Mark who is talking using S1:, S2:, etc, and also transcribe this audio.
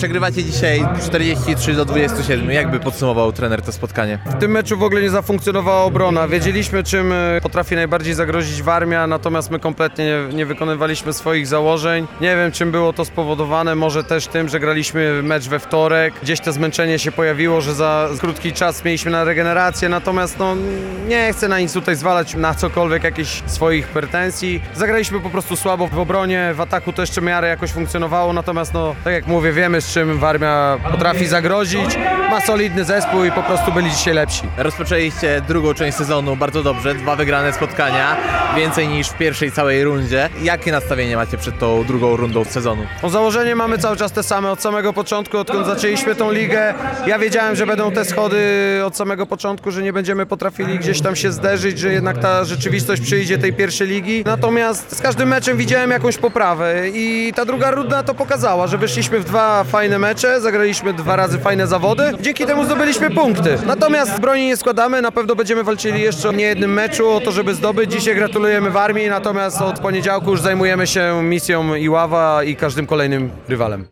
S1: Przegrywacie dzisiaj 43-27. Jakby podsumował trener to spotkanie?
S2: W tym meczu w ogóle nie zafunkcjonowała obrona. Wiedzieliśmy, czym potrafi najbardziej zagrozić Warmia, natomiast my kompletnie nie wykonywaliśmy swoich założeń. Nie wiem, czym było to spowodowane, może też tym, że graliśmy mecz we wtorek. Gdzieś to zmęczenie się pojawiło, że za krótki czas mieliśmy na regenerację, natomiast nie chcę na nic tutaj zwalać, na cokolwiek jakichś swoich pretensji. Zagraliśmy po prostu słabo w obronie, w ataku to jeszcze w miarę jakoś funkcjonowało, natomiast tak jak mówię, wiemy, z czym Warmia potrafi zagrozić. Ma solidny zespół i po prostu byli dzisiaj lepsi.
S1: Rozpoczęliście drugą część sezonu bardzo dobrze, 2 wygrane spotkania, więcej niż w pierwszej całej rundzie. Jakie nastawienie macie przed tą drugą rundą sezonu?
S2: Założenie mamy cały czas te same od samego początku, odkąd zaczęliśmy tą ligę. Ja wiedziałem, że będą te schody od samego początku, że nie będziemy potrafili gdzieś tam się zderzyć, że jednak ta rzeczywistość przyjdzie tej pierwszej ligi. Natomiast z każdym meczem widziałem jakąś poprawę i ta druga runda to pokazała, że wyszliśmy w 2 fajne mecze, zagraliśmy 2 razy fajne zawody. Dzięki temu zdobyliśmy punkty. Natomiast broni nie składamy, na pewno będziemy walczyli jeszcze w niejednym meczu o to, żeby zdobyć. Dzisiaj gratulujemy Warmii, natomiast od poniedziałku już zajmujemy się misją Iława i każdym kolejnym rywalem.